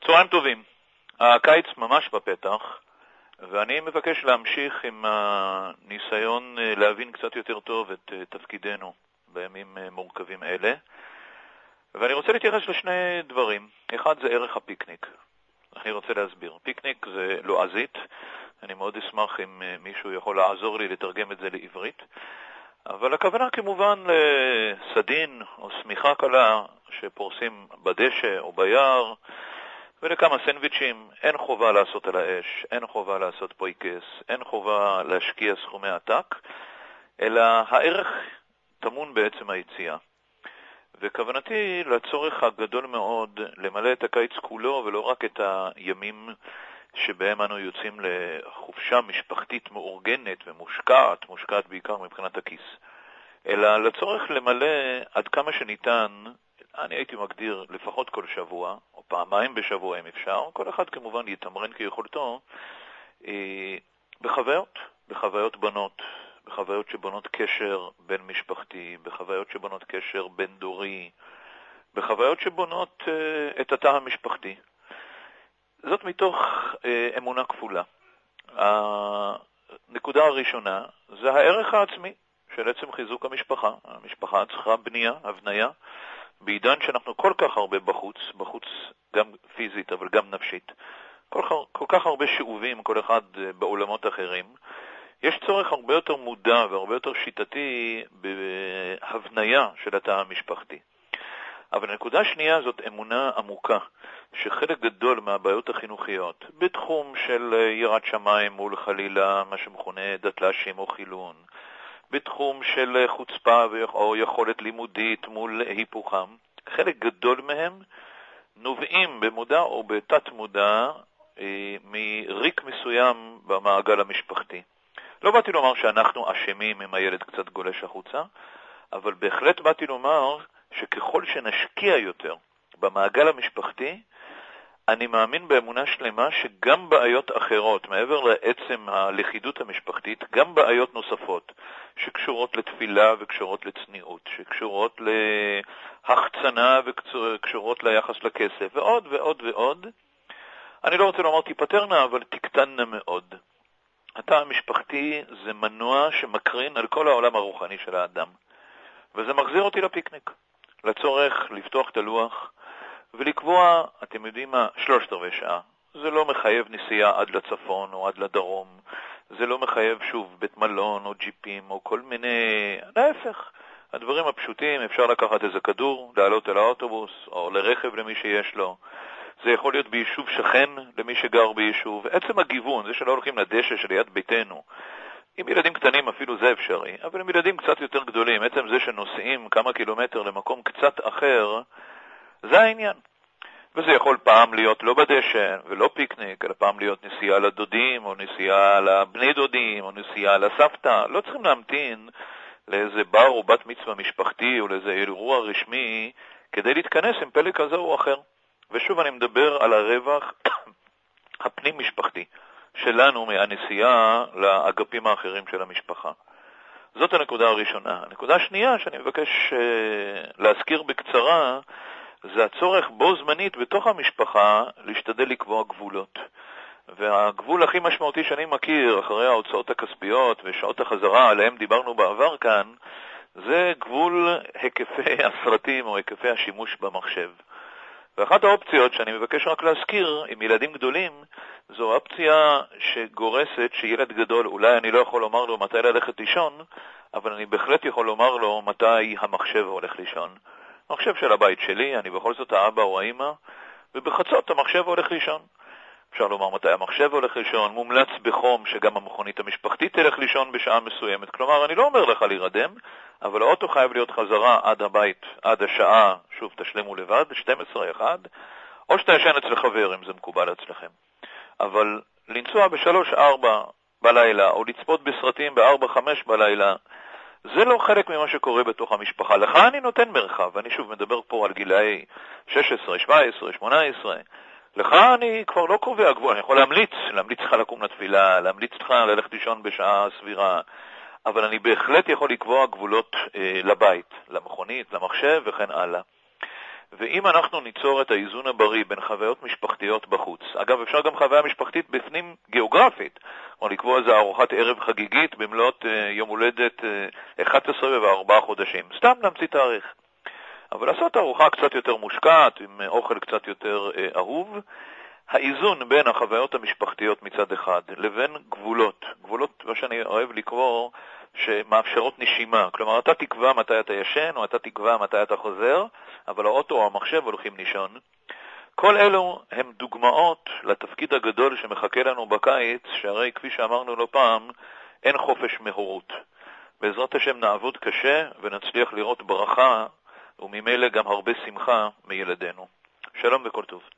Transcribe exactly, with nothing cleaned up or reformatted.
צהריים טובים. הקיץ ממש בפתח, ואני מבקש להמשיך עם הניסיון להבין קצת יותר טוב את תפקידנו בימים מורכבים אלה. ואני רוצה להתייחס לשני דברים. אחד זה ערך הפיקניק. אני רוצה להסביר. פיקניק זה לועזית. אני מאוד אשמח אם מישהו יכול לעזור לי לתרגם את זה לעברית. אבל הכוונה כמובן לסדין או סמיכה קלה שפורסים בדשא או ביער, ולכמה סנדוויצ'ים. אין חובה לעשות על האש, אין חובה לעשות פויקס, אין חובה להשקיע סכומי עתק, אלא הערך טמון בעצם היציאה. וכוונתי לצורך הגדול מאוד למלא את הקיץ כולו, ולא רק את הימים שבהם אנו יוצאים לחופשה משפחתית מאורגנת ומושקעת, מושקעת בעיקר מבחינת הכיס, אלא לצורך למלא עד כמה שניתן, אני הייתי מגדיר לפחות כל שבוע, או פעמיים בשבוע אם אפשר, כל אחד כמובן יתמרן כיכולתו, בחוויות, בחוויות בנות, בחוויות שבונות קשר בין משפחתי, בחוויות שבונות קשר בין דורי, בחוויות שבונות את התא המשפחתי. זאת מתוך אמונה כפולה. הנקודה הראשונה זה הערך העצמי של עצם חיזוק המשפחה. המשפחה צריכה בנייה, הבניה, בעידן שאנחנו כל כך הרבה בחוץ, בחוץ גם פיזית אבל גם נפשית, כל, כל כך הרבה שאובים, כל אחד בעולמות אחרים, יש צורך הרבה יותר מודע והרבה יותר שיטתי בהבניה של התא המשפחתי. אבל הנקודה השנייה זאת אמונה עמוקה, שחלק גדול מהבעיות החינוכיות, בתחום של יראת שמיים מול חלילה, מה שמכונה דתל"שים או חילון, בתחום של חוצפה או יכולת לימודית מול היפוכם, חלק גדול מהם נובעים במודע או בתת מודע מריק מסוים במעגל המשפחתי. לא באתי לומר שאנחנו אשמים אם הילד קצת גולש החוצה, אבל בהחלט באתי לומר שככל שנשקיע יותר במעגל המשפחתי, אני מאמין באמונה שלמה שגם בעיות אחרות, מעבר לעצם הלכידות המשפחתית, גם בעיות נוספות שקשורות לתפילה וקשורות לצניעות, שקשורות להחצנה וקשורות ליחס לכסף, ועוד ועוד ועוד. אני לא רוצה לומר תיפטרנה, אבל תקטנה מאוד. התא המשפחתי זה מנוע שמקרין על כל העולם הרוחני של האדם. וזה מחזיר אותי לפיקניק, לצורך לפתוח את הלוח ולקבוע, אתם יודעים מה, שלושת רבעי שעה. זה לא מחייב נסיעה עד לצפון או עד לדרום, זה לא מחייב שוב בית מלון או ג'יפים או כל מיני, להפך. הדברים הפשוטים, אפשר לקחת איזה כדור, לעלות אל האוטובוס או לרכב למי שיש לו. זה יכול להיות ביישוב שכן למי שגר ביישוב. עצם הגיוון, זה שלא הולכים לדשא שליד ביתנו, עם ילדים קטנים אפילו זה אפשרי, אבל עם ילדים קצת יותר גדולים, עצם זה שנוסעים כמה קילומטר למקום קצת אחר, זה העניין. וזה יכול פעם להיות לא בדשא ולא פיקניק, אלא פעם להיות נסיעה לדודים, או נסיעה לבני דודים, או נסיעה לסבתא. לא צריכים להמתין לאיזה בר או בת מצווה משפחתי, או לאיזה אירוע רשמי, כדי להתכנס עם פלא כזה או אחר. ושוב אני מדבר על הרווח הפנים משפחתי שלנו מהנסיעה לאגפים האחרים של המשפחה. זאת הנקודה הראשונה. הנקודה השנייה שאני מבקש uh, להזכיר בקצרה, זה הצורך בו זמנית בתוך המשפחה להשתדל לקבוע גבולות. והגבול הכי משמעותי שאני מכיר אחרי ההוצאות הכספיות ושעות החזרה עליהם דיברנו בעבר כאן, זה גבול היקפי הסרטים או היקפי השימוש במחשב. ואחת האופציות שאני מבקש רק להזכיר עם ילדים גדולים, זו אופציה שגורסת שילד גדול, אולי אני לא יכול לומר לו מתי ללכת לישון, אבל אני בהחלט יכול לומר לו מתי המחשב הולך לישון. המחשב של הבית שלי, אני בכל זאת האבא או האמא, ובחצות המחשב הולך לישון. אפשר לומר מתי המחשב הולך לישון, מומלץ בחום שגם המכונית המשפחתית תלך לישון בשעה מסוימת. כלומר, אני לא אומר לך להירדם, אבל האוטו חייב להיות חזרה עד הבית, עד השעה, שוב תשלמו לבד, שתים עשרה אחד, או שאתה ישן אצל חבר אם זה מקובל אצלכם. אבל לנסוע בשלוש ארבע בלילה, או לצפות בסרטים בארבע חמש בלילה, זה לא חלק ממה שקורה בתוך המשפחה. לך אני נותן מרחב, אני שוב מדבר פה על גילאי שש עשרה, שבע עשרה, שמונה עשרה. לך אני כבר לא קובע גבול, אני יכול להמליץ, להמליץ לך לקום לתפילה, להמליץ לך ללכת לישון בשעה סבירה, אבל אני בהחלט יכול לקבוע גבולות אה, לבית, למכונית, למחשב וכן הלאה. ואם אנחנו ניצור את האיזון הבריא בין חוויות משפחתיות בחוץ, אגב, אפשר גם חוויה משפחתית בפנים גיאוגרפית, או לקבוע איזו ארוחת ערב חגיגית במלאת אה, יום הולדת אה, אחת עשרה וארבעה חודשים, סתם להמציא תאריך. אבל לעשות ארוחה קצת יותר מושקעת, עם אוכל קצת יותר אה, אהוב, האיזון בין החוויות המשפחתיות מצד אחד לבין גבולות, גבולות, מה שאני אוהב לקרוא, שמאפשרות נשימה. כלומר, אתה תקבע מתי אתה ישן, או אתה תקבע מתי אתה חוזר, אבל האוטו או המחשב הולכים לישון. כל אלו הם דוגמאות לתפקיד הגדול שמחכה לנו בקיץ, שהרי כפי שאמרנו לא פעם, אין חופש מהורות. בעזרת השם נעבוד קשה ונצליח לראות ברכה, וממילא גם הרבה שמחה מילדינו. שלום וכל טוב.